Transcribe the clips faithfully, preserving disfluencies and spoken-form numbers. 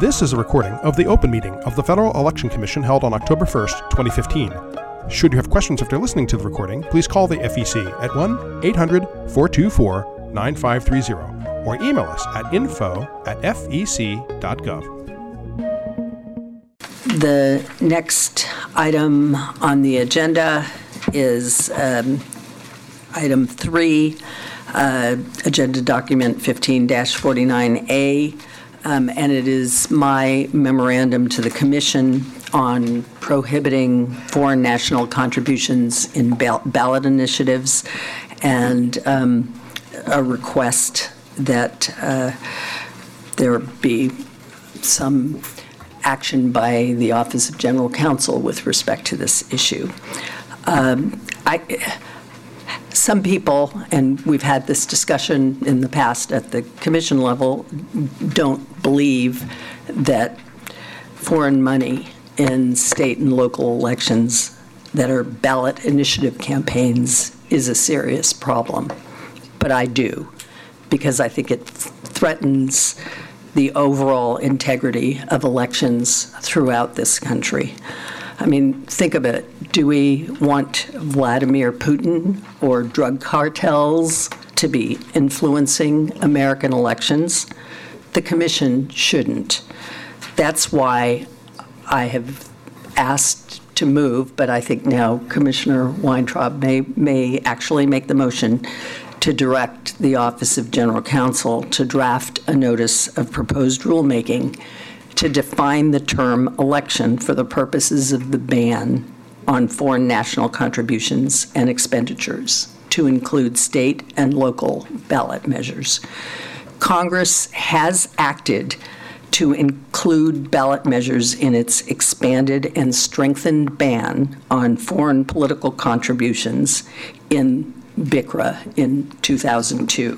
This is a recording of the open meeting of the Federal Election Commission held on October first, twenty fifteen. Should you have questions after listening to the recording, please call the F E C at one eight hundred, four two four, nine five three zero or email us at info at f e c dot gov. The next item on the agenda is um, item three, uh, Agenda Document fifteen dash forty-nine A, um, and it is my memorandum to the Commission on prohibiting foreign national contributions in ballot initiatives, and um, a request that uh, there be some action by the Office of General Counsel with respect to this issue. Um, I, some people, and we've had this discussion in the past at the Commission level, don't believe that foreign money in state and local elections that are ballot initiative campaigns is a serious problem. But I do, because I think it threatens the overall integrity of elections throughout this country. I mean, think of it. Do we want Vladimir Putin or drug cartels to be influencing American elections? The Commission shouldn't. That's why I have asked to move, but I think now Commissioner Weintraub may, may actually make the motion to direct the Office of General Counsel to draft a notice of proposed rulemaking to define the term election for the purposes of the ban on foreign national contributions and expenditures to include state and local ballot measures. Congress has acted to include ballot measures in its expanded and strengthened ban on foreign political contributions in B I C R A in two thousand two.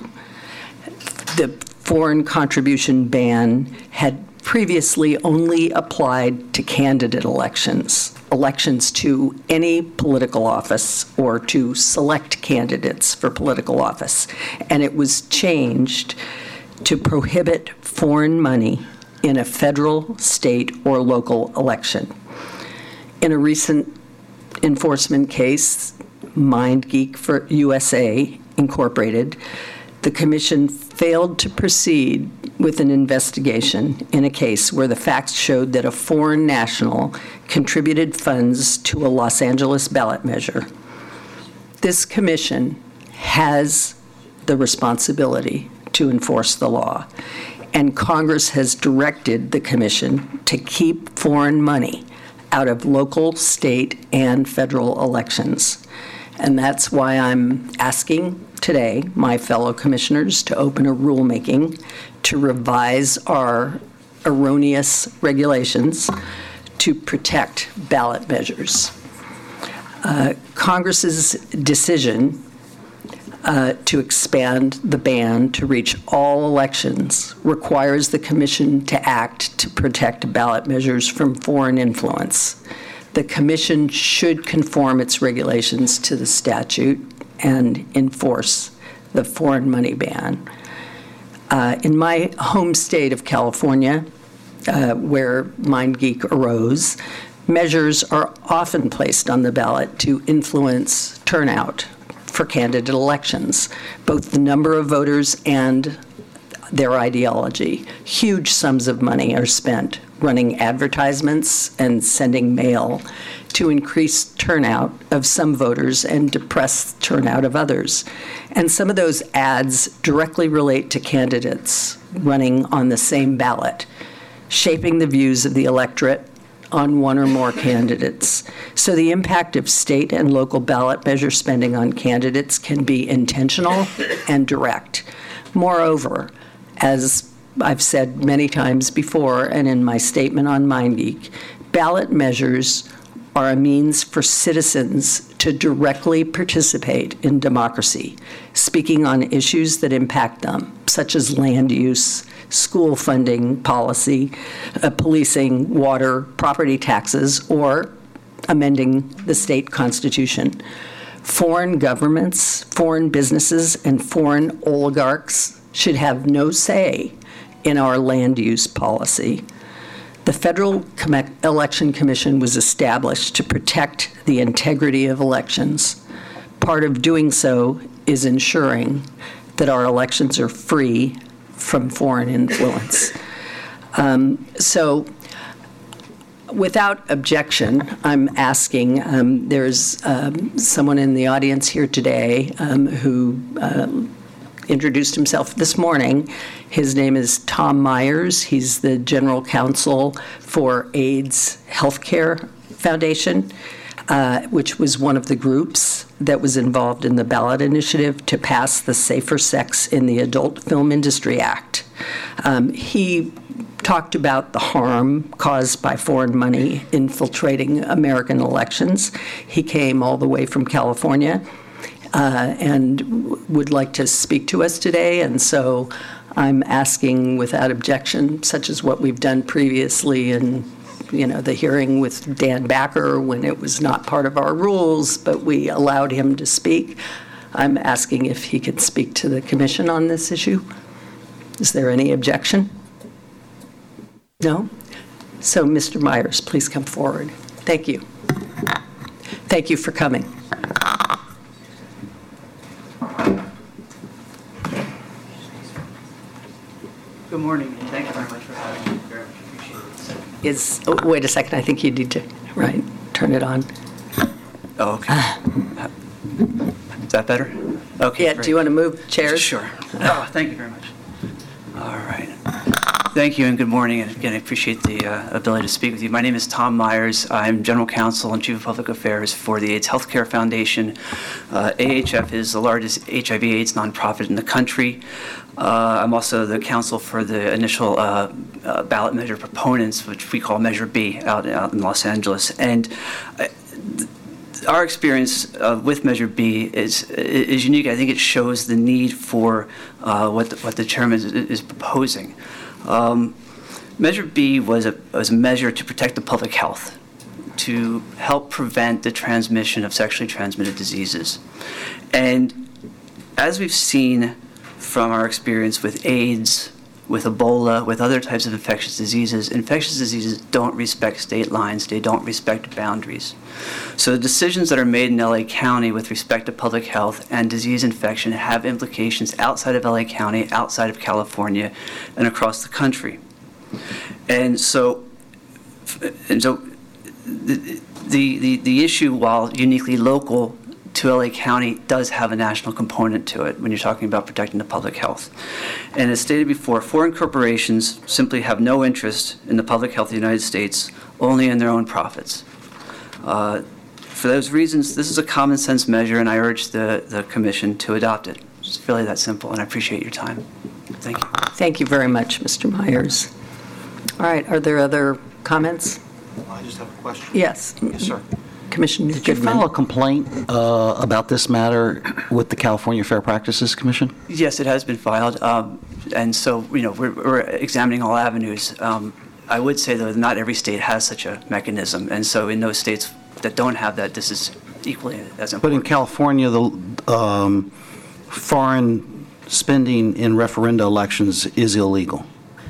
The foreign contribution ban had previously only applied to candidate elections, elections to any political office or to select candidates for political office, and it was changed to prohibit foreign money in a federal, state, or local election. In a recent enforcement case, MindGeek for U S A Incorporated, the Commission failed to proceed with an investigation in a case where the facts showed that a foreign national contributed funds to a Los Angeles ballot measure. This Commission has the responsibility to enforce the law, and Congress has directed the Commission to keep foreign money out of local, state, and federal elections. And that's why I'm asking today my fellow commissioners to open a rulemaking to revise our erroneous regulations to protect ballot measures. Uh, Congress's decision Uh, to expand the ban to reach all elections requires the Commission to act to protect ballot measures from foreign influence. The Commission should conform its regulations to the statute and enforce the foreign money ban. Uh, in my home state of California, uh, where MindGeek arose, measures are often placed on the ballot to influence turnout for candidate elections, both the number of voters and their ideology. Huge sums of money are spent running advertisements and sending mail to increase turnout of some voters and depress turnout of others. And some of those ads directly relate to candidates running on the same ballot, shaping the views of the electorate on one or more candidates. So the impact of state and local ballot measure spending on candidates can be intentional and direct. Moreover, as I've said many times before and in my statement on MindGeek, ballot measures are a means for citizens to directly participate in democracy, speaking on issues that impact them, such as land use, school funding policy, uh, policing, water, property taxes, or amending the state constitution. Foreign governments, foreign businesses, and foreign oligarchs should have no say in our land use policy. The Federal Com- Election Commission was established to protect the integrity of elections. Part of doing so is ensuring that our elections are free from foreign influence. Um, so, without objection, I'm asking, um, there's um, someone in the audience here today um, who uh, introduced himself this morning. His name is Tom Myers. He's the general counsel for AIDS Healthcare Foundation, uh, which was one of the groups that was involved in the ballot initiative to pass the Safer Sex in the Adult Film Industry Act. Um, he talked about the harm caused by foreign money infiltrating American elections. He came all the way from California uh, and w- would like to speak to us today, and so I'm asking without objection, such as what we've done previously in, you know, the hearing with Dan Backer when it was not part of our rules, but we allowed him to speak. I'm asking if he could speak to the commission on this issue. Is there any objection? No? So, Mister Myers, please come forward. Thank you. Thank you for coming. Good morning, and thank you very much for having me. Very much appreciate it. Is, oh, wait a second, I think you need to, right, turn it on. Oh, okay. Is that better? Okay. Yeah, great. do you want to move chairs? Sure. Oh, thank you very much. All right. Thank you, and good morning. And again, I appreciate the uh, ability to speak with you. My name is Tom Myers. I'm General Counsel and Chief of Public Affairs for the AIDS Healthcare Foundation. Uh, A H F is the largest H I V AIDS nonprofit in the country. Uh, I'm also the counsel for the initial uh, uh, ballot measure proponents, which we call Measure B, out, out in Los Angeles. And uh, th- our experience uh, with Measure B is is unique. I think it shows the need for uh, what the, what the chairman is, is proposing. Um, Measure B was a, was a measure to protect the public health, to help prevent the transmission of sexually transmitted diseases. And as we've seen from our experience with AIDS, with Ebola, with other types of infectious diseases, infectious diseases don't respect state lines, they don't respect boundaries. So the decisions that are made in L A County with respect to public health and disease infection have implications outside of L A County, outside of California, and across the country. And so, and so the, the, the, the issue, while uniquely local to L A County, does have a national component to it when you're talking about protecting the public health. And as stated before, foreign corporations simply have no interest in the public health of the United States, only in their own profits. Uh, for those reasons, this is a common sense measure, and I urge the, the Commission to adopt it. It's really that simple, and I appreciate your time. Thank you. Thank you very much, Mister Myers. All right, are there other comments? I just have a question. Yes. Yes, sir. Commissioner Did you Goodman. file a complaint uh, about this matter with the California Fair Practices Commission? Yes, it has been filed, um, and so, you know, we're, we're examining all avenues. Um, I would say, though, not every state has such a mechanism, and so in those states that don't have that, this is equally as important. But in California, the um, foreign spending in referenda elections is illegal.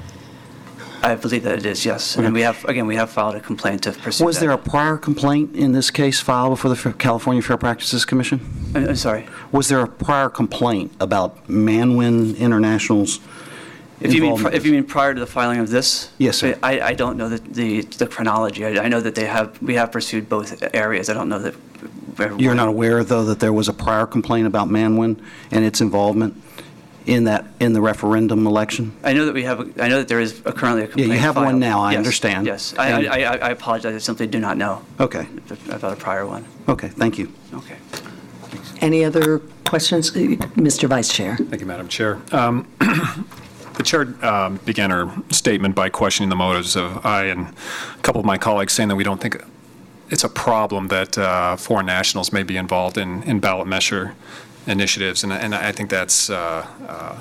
I believe that it is, yes. And we have, again, we have filed a complaint to pursue Was that. there a prior complaint in this case filed before the F- California Fair Practices Commission? I'm I'm sorry. Was there a prior complaint about Manwin International's If you mean, involvement? pri- if you mean prior to the filing of this? Yes, sir. I, I don't know the, the, the chronology. I, I know that they have, we have pursued both areas. I don't know that. You're not aware, though, that there was a prior complaint about Manwin and its involvement in that, in the referendum election? I know that we have, a- I know that there is a, currently a complaint you have one filed. now, I Yes, understand. Yes. I, And- I, I I apologize. I simply do not know Okay, about a prior one. okay, thank you. Okay. Any other questions? Mister Vice Chair. Thank you, Madam Chair. Um, The Chair um, began her statement by questioning the motives of I and a couple of my colleagues, saying that we don't think it's a problem that uh, foreign nationals may be involved in, in ballot measure initiatives, and, and I think that's uh, uh,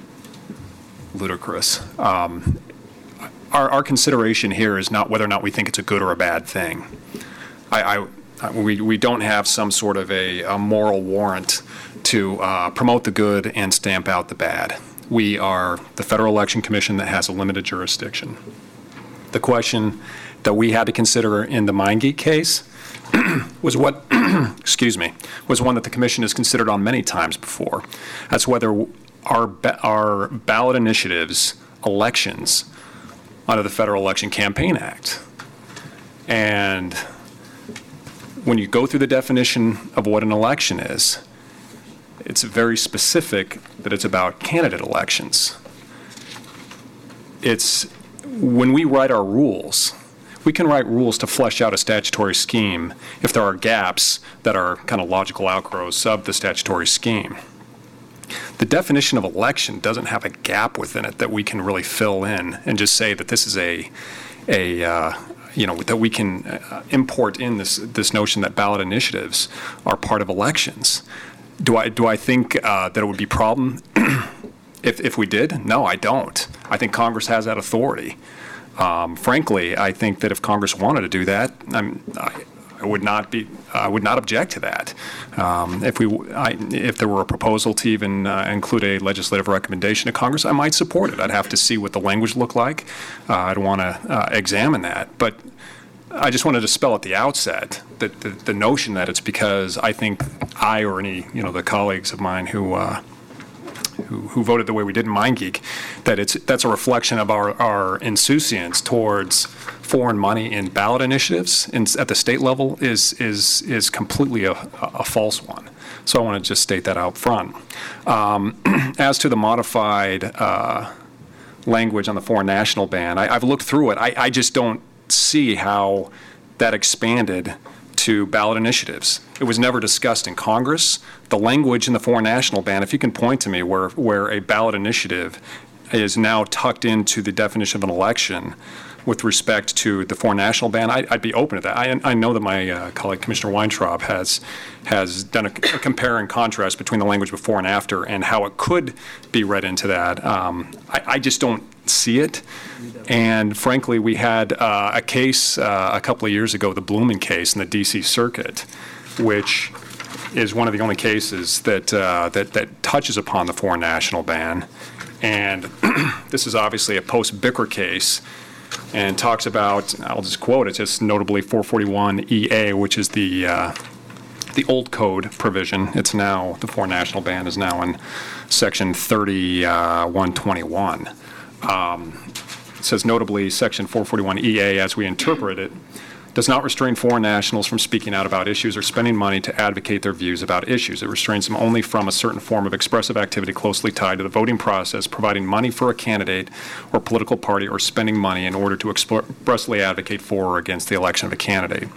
ludicrous. Um, our, our consideration here is not whether or not we think it's a good or a bad thing. I, I, we, we don't have some sort of a, a moral warrant to uh, promote the good and stamp out the bad. We are the Federal Election Commission that has a limited jurisdiction. The question that we had to consider in the MindGeek case was what, excuse me, was one that the commission has considered on many times before. That's whether our, ba- our ballot initiatives, elections, under the Federal Election Campaign Act. And when you go through the definition of what an election is, it's very specific that it's about candidate elections. It's when we write our rules, we can write rules to flesh out a statutory scheme if there are gaps that are kind of logical outgrowths of the statutory scheme. The definition of election doesn't have a gap within it that we can really fill in and just say that this is a, a uh, you know, that we can uh, import in this this notion that ballot initiatives are part of elections. Do I do I think uh, that it would be a problem if if we did? No, I don't. I think Congress has that authority. Um, frankly, I think that if Congress wanted to do that, I'm, I, I would not be. I would not object to that. Um, if we, I, if there were a proposal to even uh, include a legislative recommendation to Congress, I might support it. I'd have to see what the language looked like. Uh, I'd want to uh, examine that. But I just wanted to spell at the outset that the, the notion that it's because I think I or any you know the colleagues of mine who. Uh, Who, who voted the way we did in MindGeek, that it's that's a reflection of our, our insouciance towards foreign money in ballot initiatives in, at the state level is is is completely a, a false one. So I want to just state that out front. Um, as to the modified uh, language on the foreign national ban, I, I've looked through it. I, I just don't see how that expanded to ballot initiatives. It was never discussed in Congress. The language in the foreign national ban, if you can point to me where, where a ballot initiative is now tucked into the definition of an election with respect to the foreign national ban, I, I'd be open to that. I, I know that my uh, colleague, Commissioner Weintraub, has has done a, a compare and contrast between the language before and after and how it could be read into that. Um, I, I just don't see it. And frankly, we had uh, a case uh, a couple of years ago, the Blumen case in the D C Circuit, which is one of the only cases that uh, that, that touches upon the foreign national ban. And this is obviously a post-Bicker case and talks about, I'll just quote it, just notably four forty-one E A, which is the uh, the old code provision. It's now, the foreign national ban is now in section thirty-one twenty-one. Um, it says notably section four forty-one E A, as we interpret it, does not restrain foreign nationals from speaking out about issues or spending money to advocate their views about issues. It restrains them only from a certain form of expressive activity closely tied to the voting process, providing money for a candidate or political party, or spending money in order to expressly advocate for or against the election of a candidate.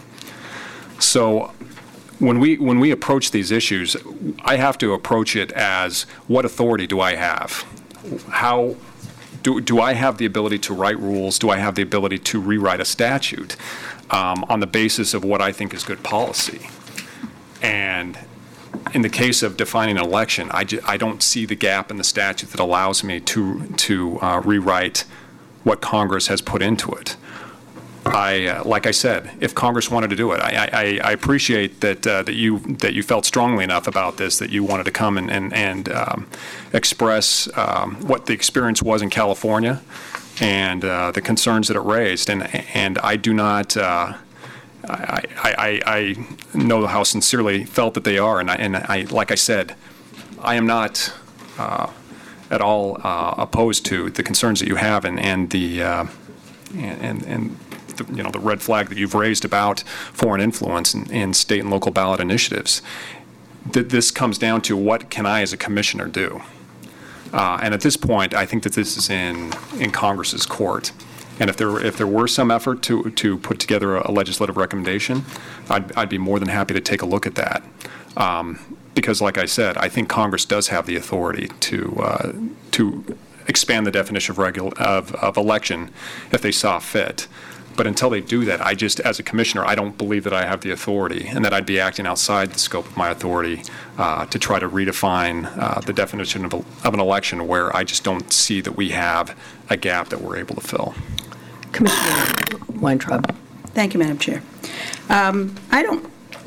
So when we when we approach these issues, I have to approach it as, what authority do I have? How do, do I have the ability to write rules? Do I have the ability to rewrite a statute um, on the basis of what I think is good policy? And in the case of defining an election, I, ju- I don't see the gap in the statute that allows me to, to uh, rewrite what Congress has put into it. I, uh, like I said, if Congress wanted to do it, I, I, I appreciate that uh, that you that you felt strongly enough about this that you wanted to come and and, and um, express um, what the experience was in California and uh, the concerns that it raised. And and I do not. Uh, I, I, I know how sincerely felt that they are, and I, and I like I said, I am not uh, at all uh, opposed to the concerns that you have and and the uh, and and. and The, you know, the red flag that you've raised about foreign influence in, in state and local ballot initiatives. That this comes down to, what can I as a commissioner do? Uh, and at this point, I think that this is in in Congress's court. And if there if there were some effort to to put together a, a legislative recommendation, I'd, I'd be more than happy to take a look at that. Um, because, like I said, I think Congress does have the authority to uh, to expand the definition of, regul- of of election if they saw fit. But until they do that, I just, as a commissioner, I don't believe that I have the authority and that I'd be acting outside the scope of my authority uh, to try to redefine uh, the definition of, a, of an election, where I just don't see that we have a gap that we're able to fill. Commissioner Weintraub. Thank you, Madam Chair. Um, I don't,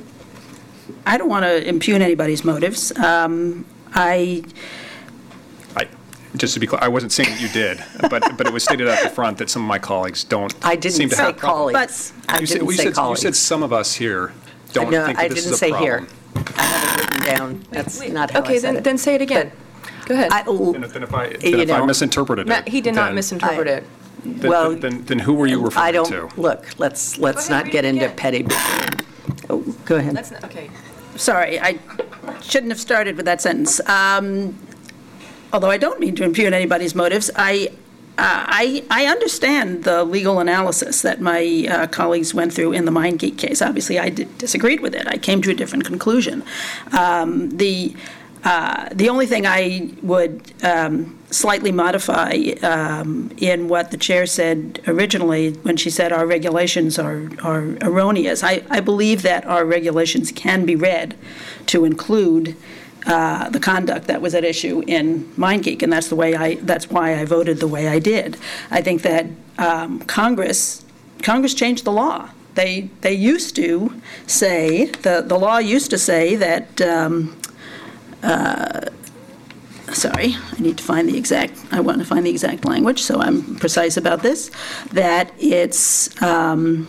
I don't want to impugn anybody's motives. Um, I, I, just to be clear, I wasn't saying that you did, but but it was stated at the front that some of my colleagues don't I didn't seem to say have problems. colleagues. I You said, didn't well, you say said, you colleagues. said some of us here don't No, think I that this didn't is a say problem. here. I have it written down. That's not how I Okay, said then, it. then say it again. Go ahead. I- Then if, then if I, then You if I know, misinterpreted Matt, it. he did not then- misinterpret I- it. Then, well, then, then, then who were you referring I to? don't, look, let's, let's ahead, not read get it into again. petty bickering. Oh, go ahead. That's not, okay. Sorry, I shouldn't have started with that sentence. Um, Although I don't mean to impugn anybody's motives, I, uh, I, I understand the legal analysis that my uh, colleagues went through in the MindGeek case. Obviously, I did, disagreed with it. I came to a different conclusion. Um, the, uh, the only thing I would um, slightly modify um, in what the chair said originally when she said our regulations are, are erroneous, I, I believe that our regulations can be read to include Uh, the conduct that was at issue in MindGeek, and that's the way I. That's why I voted the way I did. I think that um, Congress, Congress changed the law. They they used to say the the law used to say that. Um, uh, sorry, I need to find the exact. I want to find the exact language, so I'm precise about this. That it's. Um,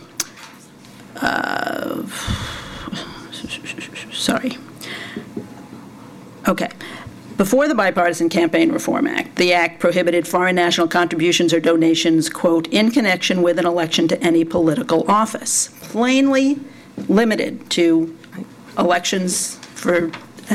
uh, sorry. Okay. Before the Bipartisan Campaign Reform Act, the act prohibited foreign national contributions or donations, quote, in connection with an election to any political office, plainly limited to elections for,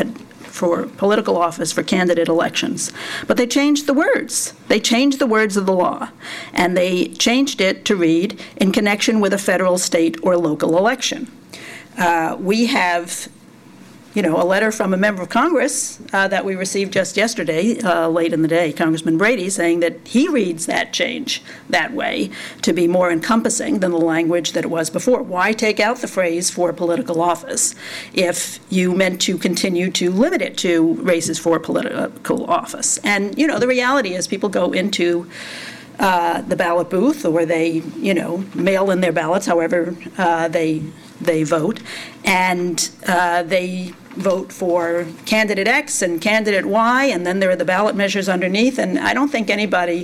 for political office, for candidate elections. But they changed the words. They changed the words of the law, and they changed it to read, in connection with a federal, state, or local election. Uh, we have you know, a letter from a member of Congress uh, that we received just yesterday, uh, late in the day, Congressman Brady, saying that he reads that change that way to be more encompassing than the language that it was before. Why take out the phrase for political office if you meant to continue to limit it to races for political office? And, you know, the reality is people go into uh, the ballot booth, or they, you know, mail in their ballots, however uh, they they vote, and uh, they vote for candidate X and candidate Y, and then there are the ballot measures underneath. And I don't think anybody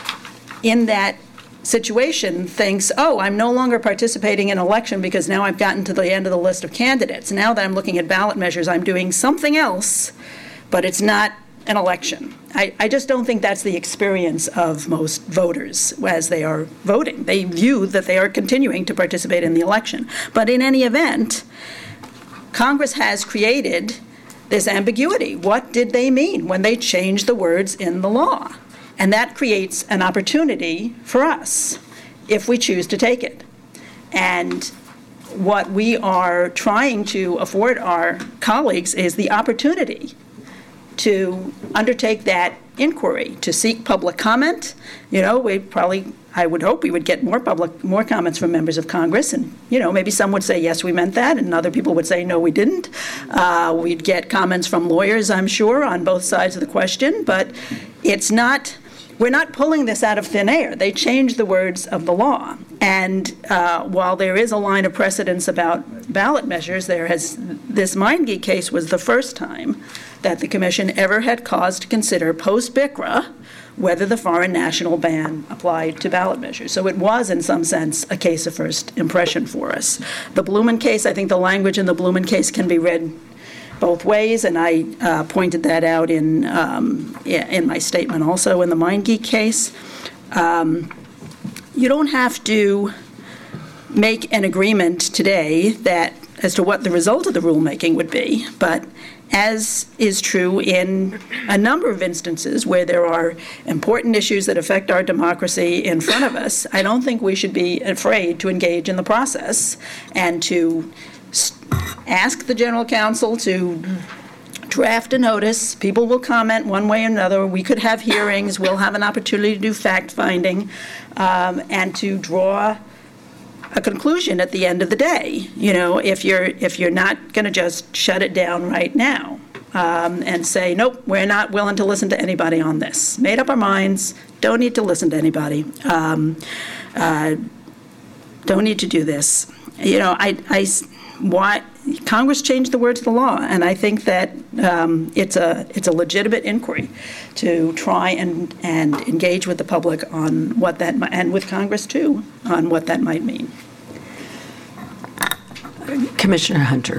in that situation thinks, oh, I'm no longer participating in an election because now I've gotten to the end of the list of candidates. Now that I'm looking at ballot measures, I'm doing something else, but it's not an election. I, I just don't think that's the experience of most voters as they are voting. They view that they are continuing to participate in the election. But in any event, Congress has created this ambiguity. What did they mean when they changed the words in the law? And that creates an opportunity for us if we choose to take it. And what we are trying to afford our colleagues is the opportunity to undertake that inquiry, to seek public comment. You know, we probably, I would hope we would get more public, more comments from members of Congress, and, you know, maybe some would say, yes, we meant that, and other people would say, no, we didn't. Uh, we'd get comments from lawyers, I'm sure, on both sides of the question, but it's not, we're not pulling this out of thin air. They changed the words of the law. And uh, while there is a line of precedence about ballot measures, there has, this MindGeek case was the first time that the Commission ever had cause to consider post-BICRA whether the foreign national ban applied to ballot measures. So it was, in some sense, a case of first impression for us. The Blumen case, I think the language in the Blumen case can be read both ways, and I uh, pointed that out in, um, in my statement also in the MindGeek case. Um, you don't have to make an agreement today that as to what the result of the rulemaking would be, but as is true in a number of instances where there are important issues that affect our democracy in front of us, I don't think we should be afraid to engage in the process and to ask the General Counsel to draft a notice. People will comment one way or another. We could have hearings. We'll have an opportunity to do fact-finding um, and to draw a conclusion at the end of the day. You know, if you're if you're not going to just shut it down right now um, and say, nope, we're not willing to listen to anybody on this. Made up our minds. Don't need to listen to anybody. Um, uh, don't need to do this. You know, I, I why Congress changed the words of the law, and I think that um, it's a it's a legitimate inquiry to try and, and engage with the public on what that mi- and with Congress too on what that might mean. Commissioner Hunter.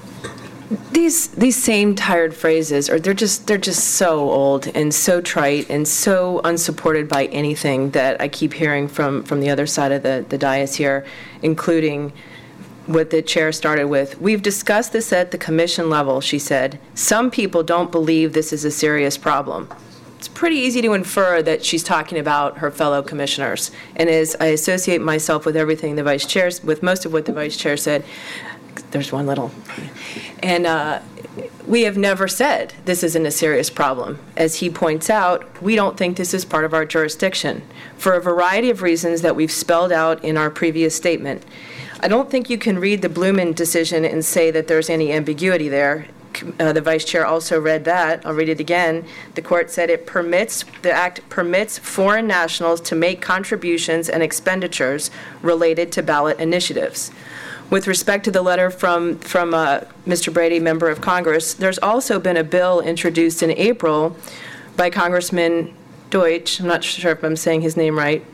These these same tired phrases, or they're just they're just so old and so trite and so unsupported by anything that I keep hearing from from the other side of the, the dais here, including what the chair started with. We've discussed this at the commission level, she said. Some people don't believe this is a serious problem. It's pretty easy to infer that she's talking about her fellow commissioners. And as I associate myself with everything the vice chair, with most of what the vice chair said, there's one little, and uh, we have never said this isn't a serious problem. As he points out, we don't think this is part of our jurisdiction for a variety of reasons that we've spelled out in our previous statement. I don't think you can read the Blumen decision and say that there's any ambiguity there. Uh, the vice chair also read that. I'll read it again. The court said it permits, the act permits foreign nationals to make contributions and expenditures related to ballot initiatives. With respect to the letter from, from uh, Mister Brady, member of Congress, there's also been a bill introduced in April by Congressman Deutsch, I'm not sure if I'm saying his name right,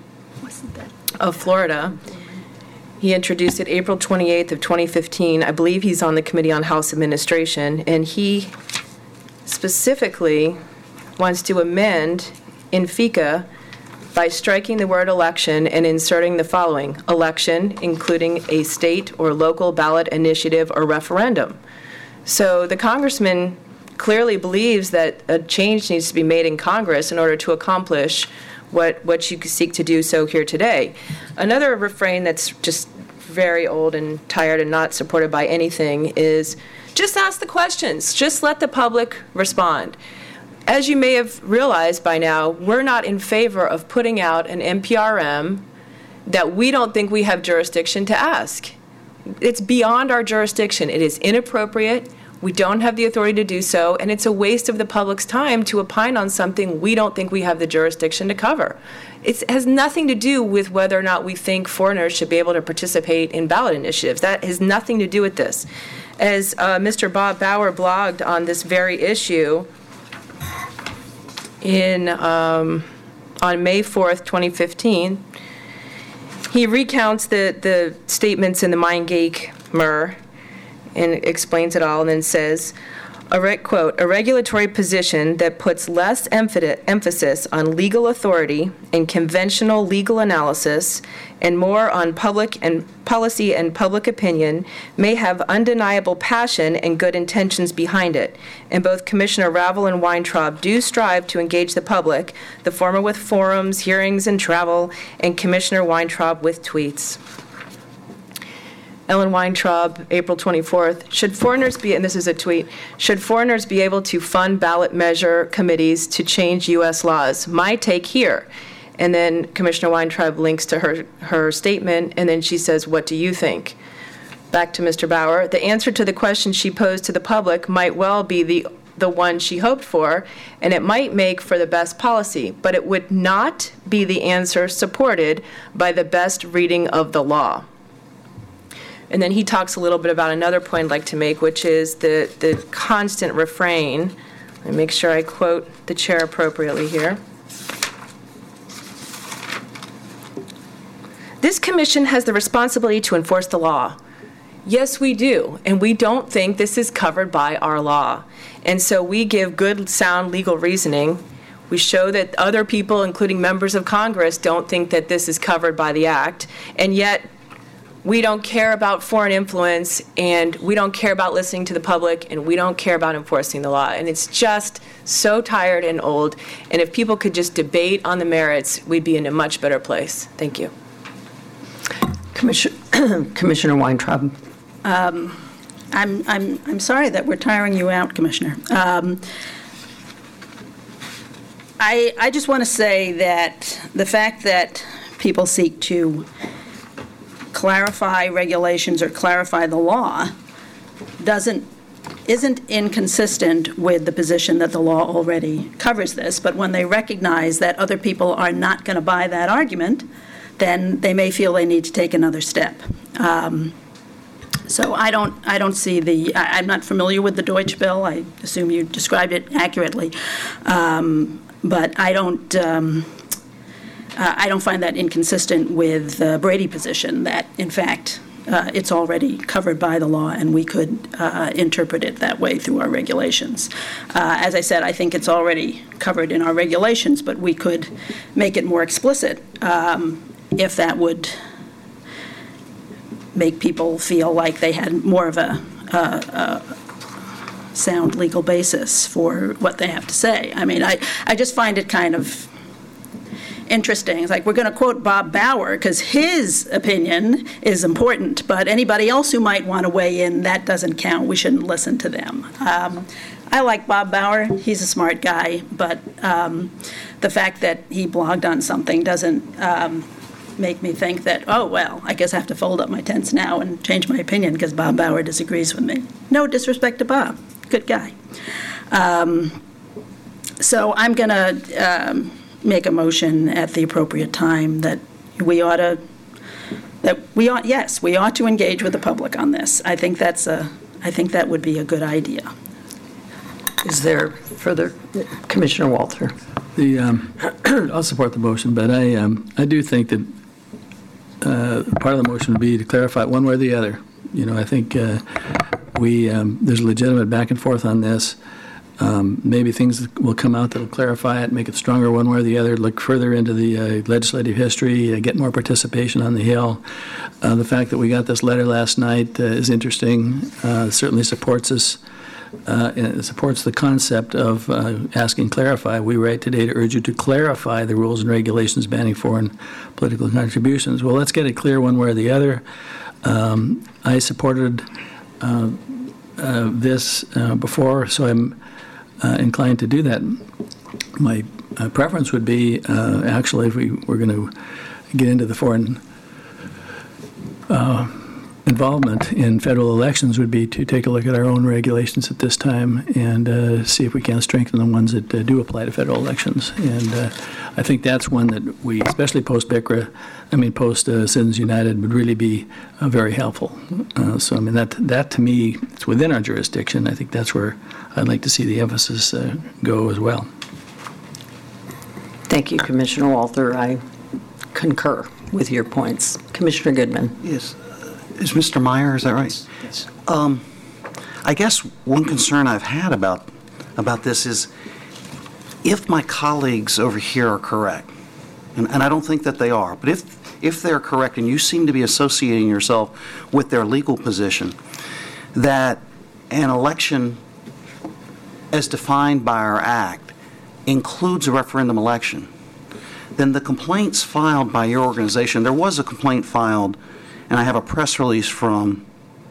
of Florida. He introduced it April twenty-eighth of twenty fifteen. I believe he's on the Committee on House Administration, and he specifically wants to amend in FECA by striking the word election and inserting the following: election, including a state or local ballot initiative or referendum. So the congressman clearly believes that a change needs to be made in Congress in order to accomplish what, what you seek to do so here today. Another refrain that's just very old and tired and not supported by anything is just ask the questions. Just let the public respond. As you may have realized by now, we're not in favor of putting out an N P R M that we don't think we have jurisdiction to ask. It's beyond our jurisdiction. It is inappropriate. We don't have the authority to do so, and it's a waste of the public's time to opine on something we don't think we have the jurisdiction to cover. It has nothing to do with whether or not we think foreigners should be able to participate in ballot initiatives. That has nothing to do with this. As uh, Mister Bob Bauer blogged on this very issue in um, on May fourth, twenty fifteen, he recounts the, the statements in the Mein-Geiger and explains it all, and then says, a re- quote, a regulatory position that puts less emph- emphasis on legal authority and conventional legal analysis and more on public and policy and public opinion may have undeniable passion and good intentions behind it. And both Commissioner Ravel and Weintraub do strive to engage the public, the former with forums, hearings, and travel, and Commissioner Weintraub with tweets. Ellen Weintraub, April twenty-fourth, should foreigners be, and this is a tweet, should foreigners be able to fund ballot measure committees to change U S laws? My take here. And then Commissioner Weintraub links to her, her statement, and then she says, what do you think? Back to Mister Bauer. The answer to the question she posed to the public might well be the, the one she hoped for, and it might make for the best policy, but it would not be the answer supported by the best reading of the law. And then he talks a little bit about another point I'd like to make, which is the, the constant refrain. Let me make sure I quote the chair appropriately here. This commission has the responsibility to enforce the law. Yes, we do, and we don't think this is covered by our law. And so we give good, sound legal reasoning. We show that other people, including members of Congress, don't think that this is covered by the act, and yet we don't care about foreign influence, and we don't care about listening to the public, and we don't care about enforcing the law. And it's just so tired and old. And if people could just debate on the merits, we'd be in a much better place. Thank you. Commissioner, Commissioner Weintraub. Um, I'm, I'm, I'm sorry that we're tiring you out, Commissioner. Um, I, I just want to say that the fact that people seek to clarify regulations or clarify the law doesn't isn't inconsistent with the position that the law already covers this. But when they recognize that other people are not going to buy that argument, then they may feel they need to take another step. Um, So I don't, I don't see the, I- I'm not familiar with the Deutsch bill. I assume you described it accurately. Um, But I don't, um, uh, I don't find that inconsistent with the Brady position, that in fact, uh, it's already covered by the law and we could uh, interpret it that way through our regulations. Uh, As I said, I think it's already covered in our regulations, but we could make it more explicit um, if that would make people feel like they had more of a, a, a sound legal basis for what they have to say. I mean, I, I just find it kind of interesting. It's like, we're going to quote Bob Bauer because his opinion is important, but anybody else who might want to weigh in, that doesn't count. We shouldn't listen to them. Um, I like Bob Bauer. He's a smart guy, but um, the fact that he blogged on something doesn't um, make me think that, oh, well, I guess I have to fold up my tents now and change my opinion because Bob Bauer disagrees with me. No disrespect to Bob. Good guy. Um, so I'm going to um, make a motion at the appropriate time that we ought to, that we ought, yes, we ought to engage with the public on this. I think that's a, I think that would be a good idea. Is there further? Commissioner Walther. The, um, I'll support the motion, but I, um, I do think that uh, part of the motion would be to clarify it one way or the other. You know, I think uh, we, um, there's a legitimate back and forth on this. Um, maybe things will come out that will clarify it, make it stronger one way or the other, look further into the uh, legislative history, uh, get more participation on the Hill. Uh, the fact that we got this letter last night uh, is interesting, uh, certainly supports us. Uh, and it supports the concept of uh, asking clarify. We write today to urge you to clarify the rules and regulations banning foreign political contributions. Well, let's get it clear one way or the other. Um, I supported uh, uh, this uh, before, so I'm uh, inclined to do that. My uh, preference would be, uh, actually, if we were going to get into the foreign uh, involvement in federal elections, would be to take a look at our own regulations at this time and uh, see if we can strengthen the ones that uh, do apply to federal elections. And uh, I think that's one that we, especially post-B I C R A, I mean post-Citizens uh, United, would really be uh, very helpful. Uh, so I mean that that to me, it's within our jurisdiction. I think that's where I'd like to see the emphasis uh, go as well. Thank you, Commissioner Walther. I concur with your points. Commissioner Goodman. Yes. Is Mister Meyer, is that right? Yes. Um, I guess one concern I've had about about this is if my colleagues over here are correct, and, and I don't think that they are, but if if they're correct and you seem to be associating yourself with their legal position, that an election as defined by our Act includes a referendum election, then the complaints filed by your organization, there was a complaint filed, and I have a press release from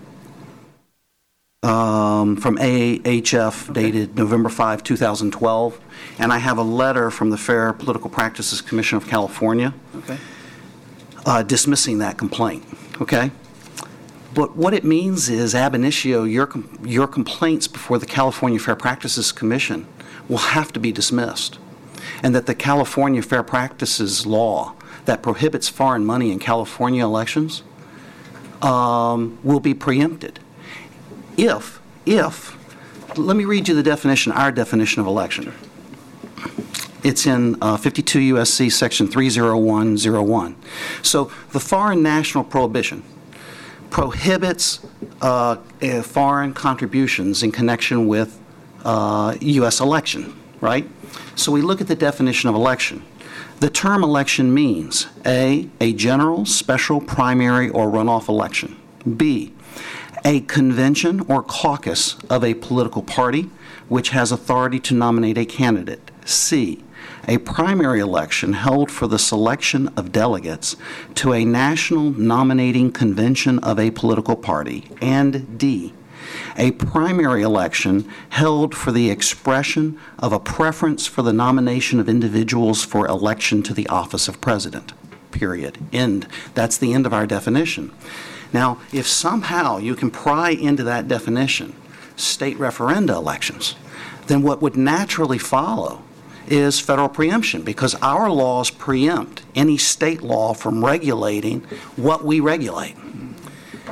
um, from A H F okay. dated November fifth, two thousand twelve, and I have a letter from the Fair Political Practices Commission of California okay. uh, dismissing that complaint. Okay, but what it means is ab initio, your com your complaints before the California Fair Practices Commission will have to be dismissed, and that the California Fair Practices law that prohibits foreign money in California elections Um, will be preempted. If, if, let me read you the definition, our definition of election. It's in uh, fifty-two U S C section three oh one oh one. So the foreign national prohibition prohibits uh, uh, foreign contributions in connection with uh, U S election, right? So we look at the definition of election. The term election means A, a general, special, primary, or runoff election. B, a convention or caucus of a political party which has authority to nominate a candidate. C, a primary election held for the selection of delegates to a national nominating convention of a political party. And D, a primary election held for the expression of a preference for the nomination of individuals for election to the office of president, period. End. That's the end of our definition. Now, if somehow you can pry into that definition state referenda elections, then what would naturally follow is federal preemption, because our laws preempt any state law from regulating what we regulate.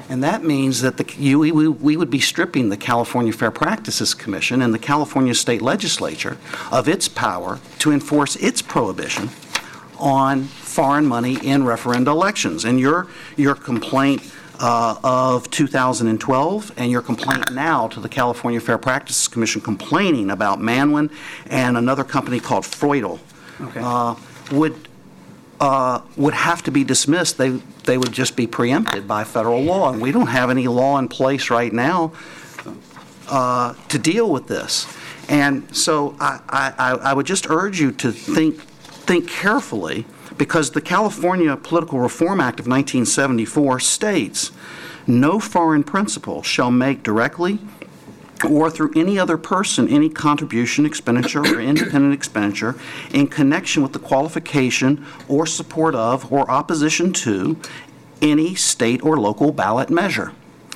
And that means that the, you, we, we would be stripping the California Fair Practices Commission and the California State Legislature of its power to enforce its prohibition on foreign money in referenda elections. And your, your complaint uh, of two thousand twelve and your complaint now to the California Fair Practices Commission complaining about Manwin and another company called Freudel okay. uh, would uh, would have to be dismissed. They they would just be preempted by federal law, and we don't have any law in place right now uh, to deal with this. And so I, I, I would just urge you to think think carefully, because the California Political Reform Act of nineteen seventy-four states, no foreign principal shall make directly or through any other person any contribution, expenditure, or independent expenditure in connection with the qualification or support of or opposition to any state or local ballot measure.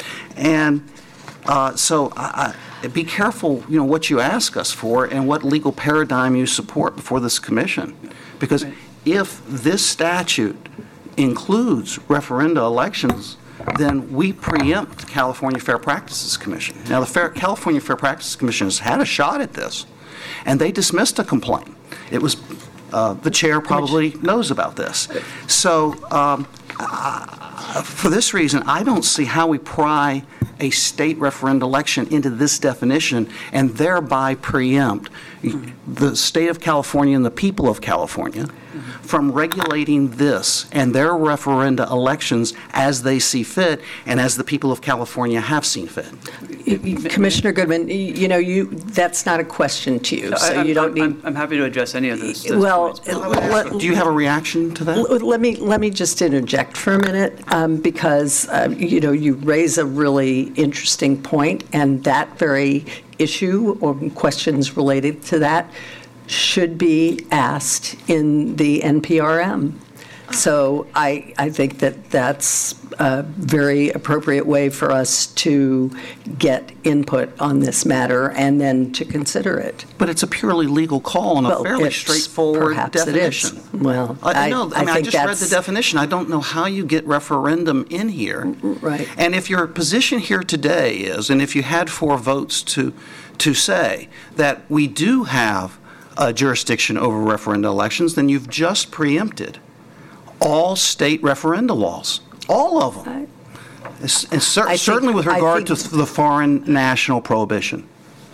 And uh, so I, I, be careful, you know, what you ask us for and what legal paradigm you support before this commission. Because if this statute includes referenda elections, then we preempt the California Fair Practices Commission. Now, the Fair, California Fair Practices Commission has had a shot at this, and they dismissed a complaint. It was, uh, the chair probably knows about this. So um, uh, for this reason, I don't see how we pry a state referenda election into this definition and thereby preempt the state of California and the people of California from regulating this and their referenda elections as they see fit and as the people of California have seen fit. Commissioner Goodman, you know, you that's not a question to you, so I, you don't need... I'm, I'm happy to address any of those, those well, points. Let, do you have a reaction to that? Let me, let me just interject for a minute, um, because, uh, you know, you raise a really interesting point, and that very issue or questions related to that should be asked in the N P R M. So I, I think that that's a very appropriate way for us to get input on this matter and then to consider it. But it's a purely legal call and a well, fairly straightforward perhaps definition. It is. Well, I, I, know. I, I mean, I think just read that's, the definition. I don't know how you get referendum in here. Right. And if your position here today is, and if you had four votes to to say that we do have a jurisdiction over referenda elections, then you've just preempted all state referenda laws, all of them. I, it's, it's cer think, certainly with regard think, to the foreign national prohibition.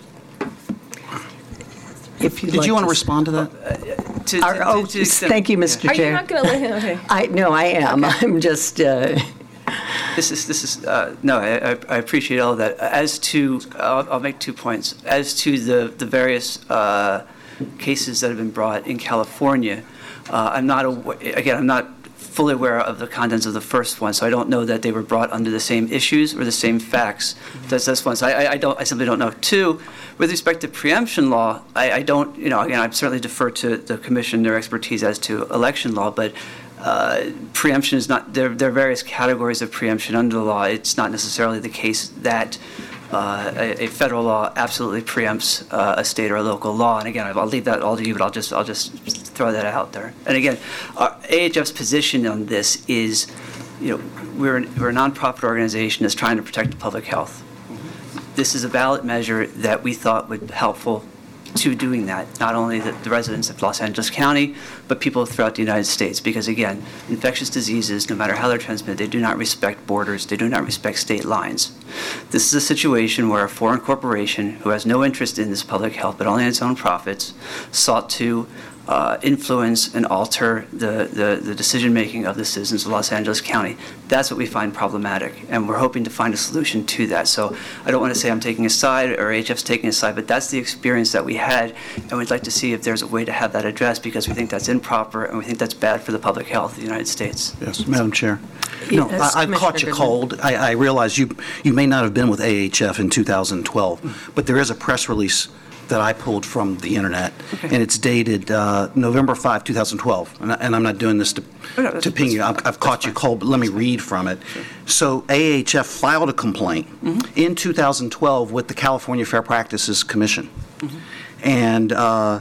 If Did like you want to to respond to that? Uh, to, Our, to, oh, to, to thank you, Mister Are Chair. you not going to let him? Okay. I no, I am. Okay. I'm just. Uh, This is, this is, uh, no, I, I appreciate all of that. As to, I'll, I'll make two points. As to the, the various uh, cases that have been brought in California, uh, I'm not, aw- again, I'm not fully aware of the contents of the first one, so I don't know that they were brought under the same issues or the same facts as this one. So I, I don't, I simply don't know. Two, with respect to preemption law, I, I don't, you know, again, I certainly defer to the commission, their expertise as to election law, but Uh, preemption is not, there, there are various categories of preemption under the law. It's not necessarily the case that uh, a, a federal law absolutely preempts uh, a state or a local law. And again, I'll leave that all to you, but I'll just, I'll just throw that out there. And again, our, A H F's position on this is, you know, we're, an, we're a nonprofit organization that's trying to protect the public health. This is a ballot measure that we thought would be helpful to doing that, not only the, the residents of Los Angeles County, but people throughout the United States. Because again, infectious diseases, no matter how they're transmitted, they do not respect borders, they do not respect state lines. This is a situation where a foreign corporation who has no interest in this public health, but only in its own profits, sought to uh, influence and alter the, the, the decision-making of the citizens of Los Angeles County. That's what we find problematic, and we're hoping to find a solution to that. So I don't want to say I'm taking a side or A H F's taking a side, but that's the experience that we had, and we'd like to see if there's a way to have that addressed, because we think that's improper, and we think that's bad for the public health of the United States. Yes, Madam Chair. No, Yes, I, I've caught you Commissioner cold. I, I realize you, you may not have been with A H F in two thousand twelve, but there is a press release that I pulled from the internet, okay. And it's dated uh, November fifth, two thousand twelve. And, I, and I'm not doing this to, oh, no, to ping you. I've, I've caught you cold, but let me read from it. Sure. So A H F filed a complaint mm-hmm. in two thousand twelve with the California Fair Practices Commission. Mm-hmm. And uh,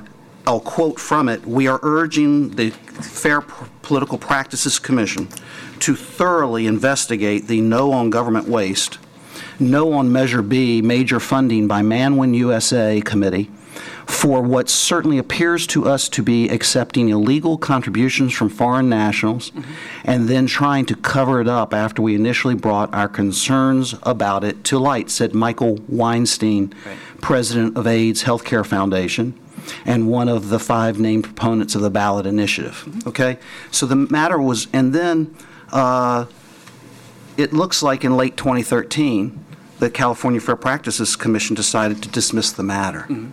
I'll quote from it, "We are urging the Fair Political Practices Commission to thoroughly investigate the No on Government Waste, No on Measure B, major funding by Manwin U S A Committee, for what certainly appears to us to be accepting illegal contributions from foreign nationals, mm-hmm. and then trying to cover it up after we initially brought our concerns about it to light," said Michael Weinstein, right. president of AIDS Healthcare Foundation, and one of the five named proponents of the ballot initiative. Mm-hmm. Okay? So the matter was, and then uh, it looks like in late twenty thirteen, the California Fair Practices Commission decided to dismiss the matter. Mm-hmm.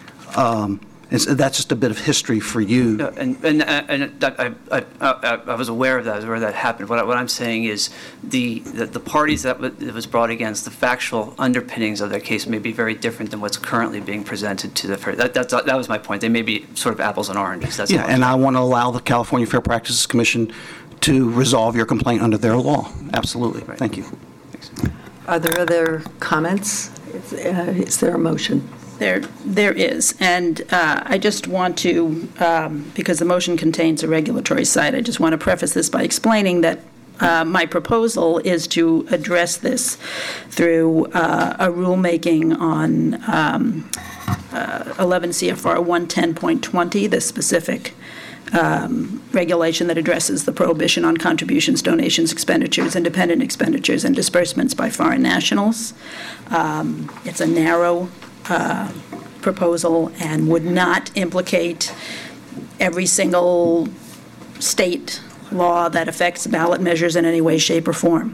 Um, and so that's just a bit of history for you. No, and and, and I, I, I, I was aware of that, I was aware that happened. What, I, what I'm saying is the, the, the parties that it was brought against, the factual underpinnings of their case may be very different than what's currently being presented to the fair. That, that's, that was my point. They may be sort of apples and oranges. That's yeah, and I want to allow the California Fair Practices Commission to resolve your complaint under their law. Absolutely. Right. Thank you. Thanks. Are there other comments? Is, uh, is there a motion? There, there is, and uh, I just want to, um, because the motion contains a regulatory side, I just want to preface this by explaining that uh, my proposal is to address this through uh, a rulemaking on um, uh, eleven C F R one ten point twenty, the specific Um, regulation that addresses the prohibition on contributions, donations, expenditures, independent expenditures, and disbursements by foreign nationals. Um, it's a narrow uh, proposal and would not implicate every single state law that affects ballot measures in any way, shape, or form.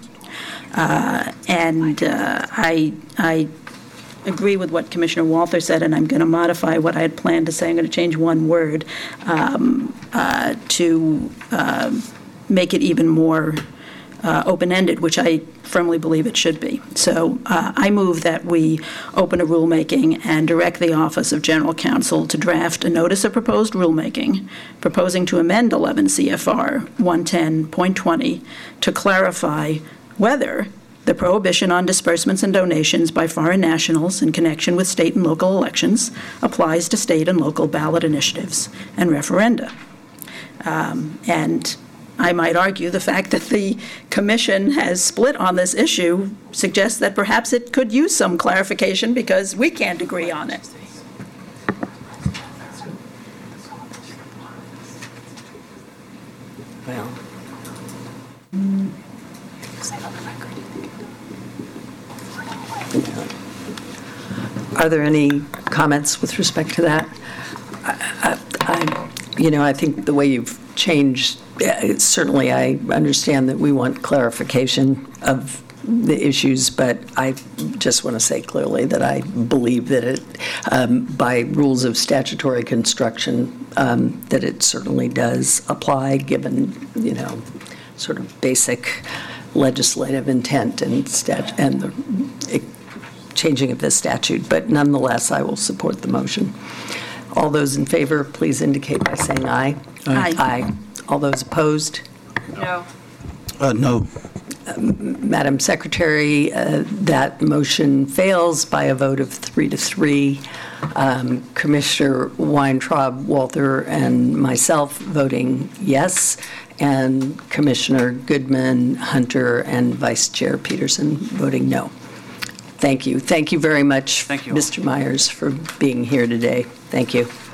Uh, and uh, I, I agree with what Commissioner Walther said, and I'm going to modify what I had planned to say. I'm going to change one word um, uh, to uh, make it even more uh, open-ended, which I firmly believe it should be. So uh, I move that we open a rulemaking and direct the Office of General Counsel to draft a notice of proposed rulemaking proposing to amend eleven C F R one ten point twenty to clarify whether the prohibition on disbursements and donations by foreign nationals in connection with state and local elections applies to state and local ballot initiatives and referenda. Um, and I might argue the fact that the Commission has split on this issue suggests that perhaps it could use some clarification because we can't agree on it. Well. Are there any comments with respect to that? I, I, you know, I think the way you've changed, uh, certainly I understand that we want clarification of the issues, but I just want to say clearly that I believe that it, um, by rules of statutory construction, um, that it certainly does apply given, you know, sort of basic legislative intent and stat and the changing of this statute, but nonetheless, I will support the motion. All those in favor, please indicate by saying aye. Aye. Aye. All those opposed? No. Uh, no. Um, Madam Secretary, uh, that motion fails by a vote of three to three. Um, Commissioner Weintraub, Walther, and myself voting yes, and Commissioner Goodman, Hunter, and Vice Chair Peterson voting no. Thank you. Thank you very much, Thank you. Mister Myers, for being here today. Thank you.